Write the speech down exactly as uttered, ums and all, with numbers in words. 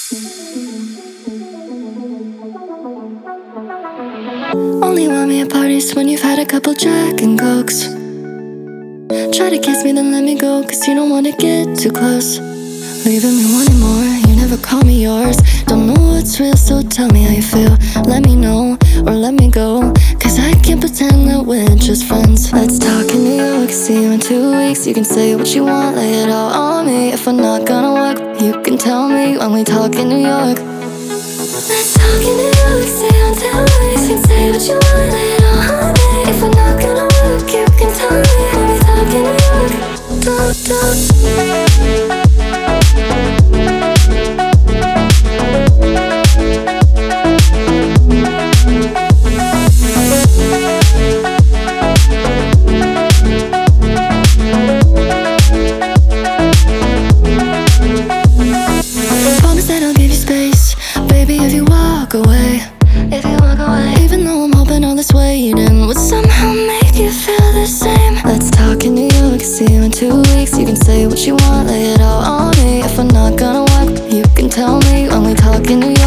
Only want me at parties when you've had a couple Jack and Cokes. Try to kiss me then let me go, cause you don't wanna get too close. Leaving me wanting more, you never call me yours. Don't know what's real, so tell me how you feel. Let me know, or let me go, cause I can't pretend that we're just friends. Let's talk in New York, see you in two weeks. You can say what you want, lay it all on me. If we're not gonna work, you can tell me when we talk in New York. Let's talk in New York, see you in two weeks. You can say what you want, lay it all on me. If we're not gonna work, you can tell me when we talk in New York. Talk, talk. If you walk away, if you walk away, even though I'm hoping all this waiting would somehow make you feel the same. Let's talk in New York, see you in two weeks. You can say what you want, lay it all on me. If we're not gonna walk, you can tell me when we talk in New York.